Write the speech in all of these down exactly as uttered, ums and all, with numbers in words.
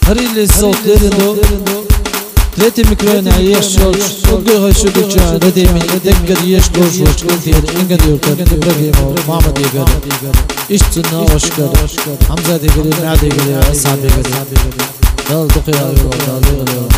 هريل الصوت ليرندو ثلاثة ميكروفون عيش شوش وقل هاي شو دكتور ردي من دقة يش روش روش كنتي إنك ديوكر إبراهيم محمد يقول إيش تنا وشكر حمزة يقول نادي يقول أصحاب يقول دال دقيقة يقول دال يقول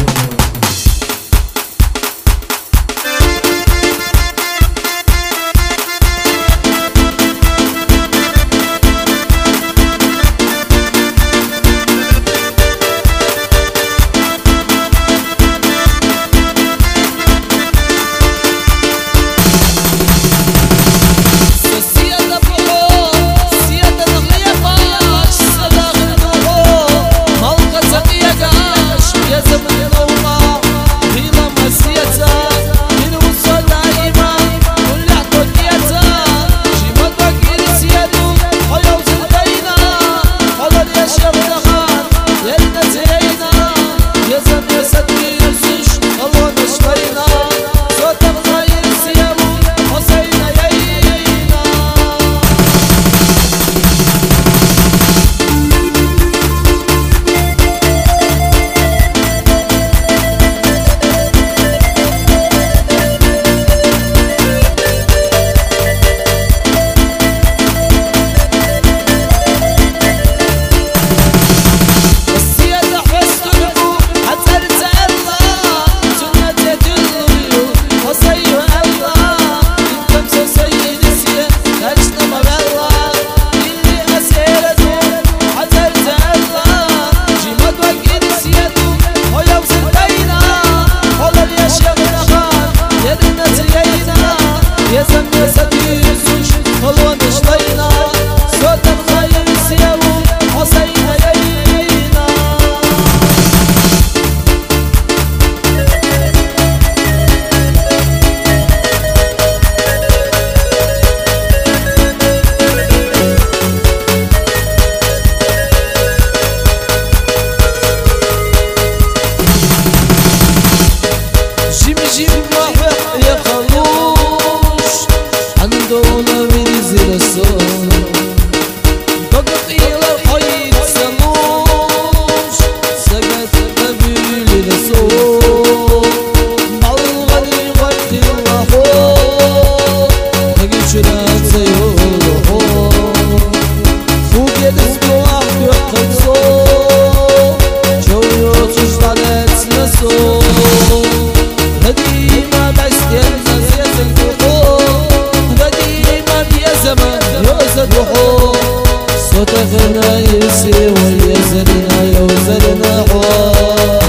صوتنا يسي ويزرنا يوزرنا حوار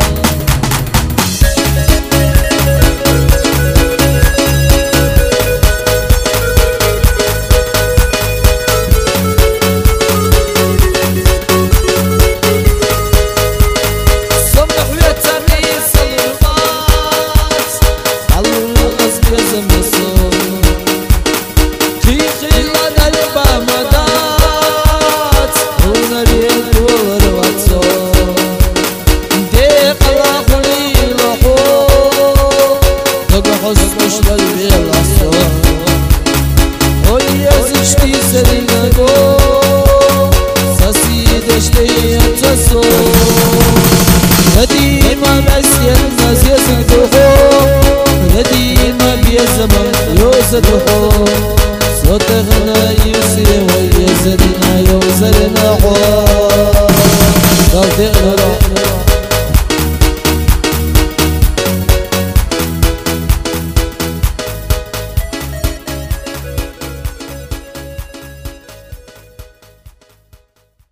صبح ويتمي صلوات على القصب يزم الصوت في خلال البامدات نديما بأسيا الناس يسكتوه نديما بيزمن يوزدوه صوتنا يسي ويزرنا يوزرنا حوار